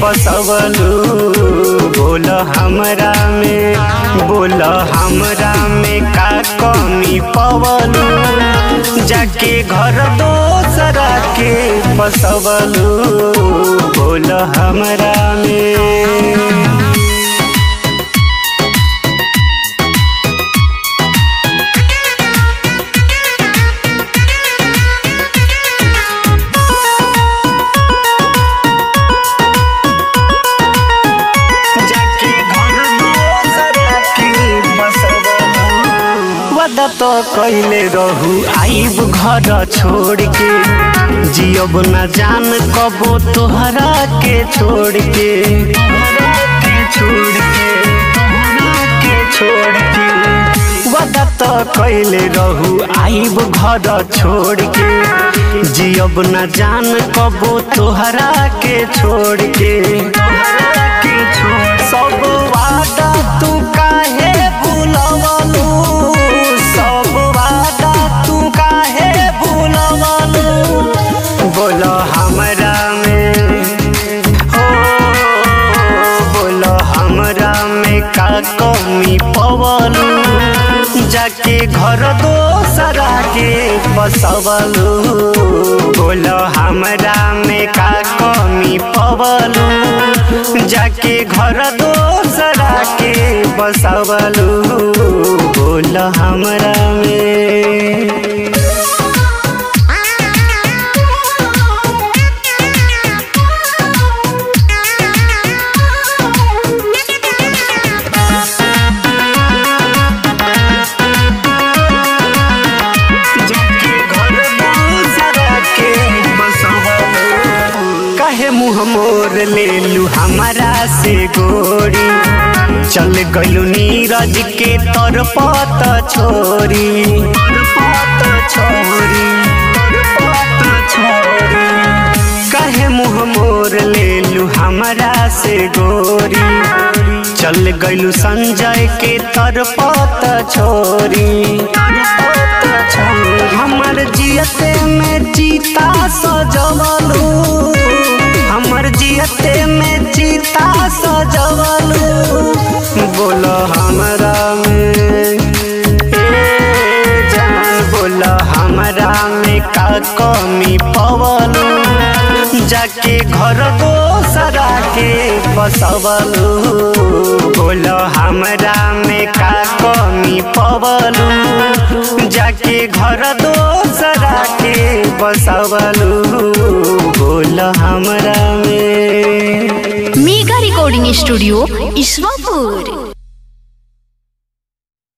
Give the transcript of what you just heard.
बसवलू। बोल हमरा में का कमी पवलू, जाके घर दोसरा के बसवलू। बोल हमरा में वादा तो कैले रहू आइब घर छोड़ के, जियब न जान कबो तोहरा के छोड़ के। वादा तो कैले रहू आइब घर छोड़ के, जियब न जान कबो तोहरा के छोड़ के। सब वादा तू काहे भूलवलू, सब वादा तू काहे भूलवलू। बोलो हमरा में हो, बोलो हमरा में का कमी पवलू, जाके घर दोसरा के बसवलू। बोलो हमरा में का कमी पवलू, जाके घर दोसरा के बसवलू। बोल हमरा में मुँह मोर लेलू हमारा से गोरी, चल गलू नीरज के तर पत छोरी। कहे मुँह मोर लेलू हमारा से गोरी, चल गलू संजय के तर पत छोरी। हमर जियते में जीता सजवलू, हमर जियते में जीता सजवलू। बोल हमरा में जान, बोल हमरा में का कमी पवलू, जाके घर दोसरा के बसवलू। बोल हमरा में का कमी पवलू, जाके घर दोसरा के बसवलू। बोल हमरा में मेगा रिकॉर्डिंग स्टूडियो ईश्वरपुर।